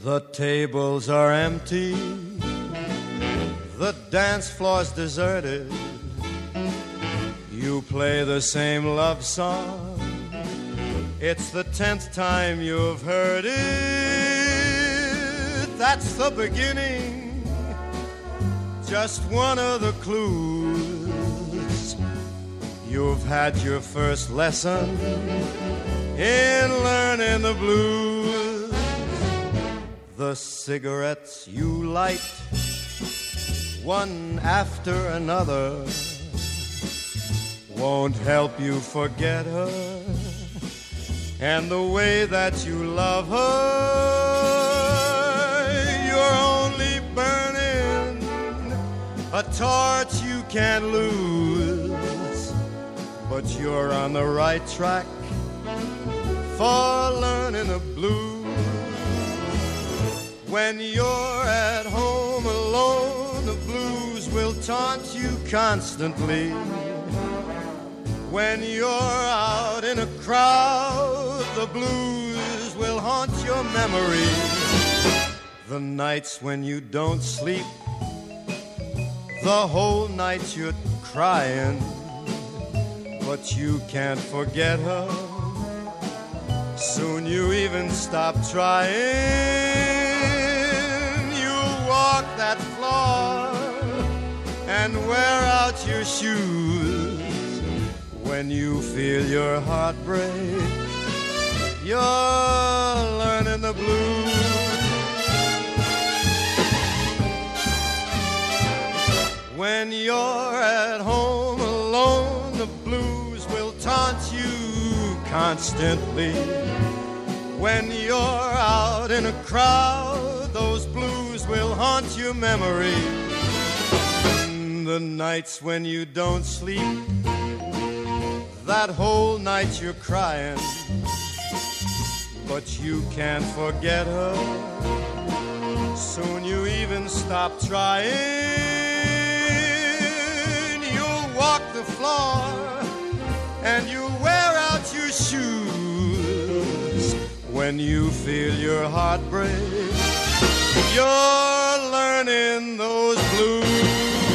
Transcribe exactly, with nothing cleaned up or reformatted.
The tables are empty, the dance floor's deserted. You play the same love song, it's the tenth time you've heard it. That's the beginning, just one of the clues. You've had your first lesson in learning the blues. The cigarettes you light, one after another, won't help you forget her and the way that you love her. You're only burning a torch you can't lose, but you're on the right track for learning the blues. When you're at home alone, the blues will taunt you constantly. When you're out in a crowd, the blues will haunt your memory. The nights when you don't sleep, the whole night you're crying, but you can't forget her. Soon you even stop trying. You'll walk that floor and wear out your shoes. When you feel your heart break, you're learning the blues. When you're at home alone, the blues will taunt you constantly. When you're out in a crowd, those blues will haunt your memory. The nights when you don't sleep, that whole night you're crying, but you can't forget her. Soon you even stop trying. You'll walk the floor and you'll wear out your shoes. When you feel your heart break, you're learning those blues.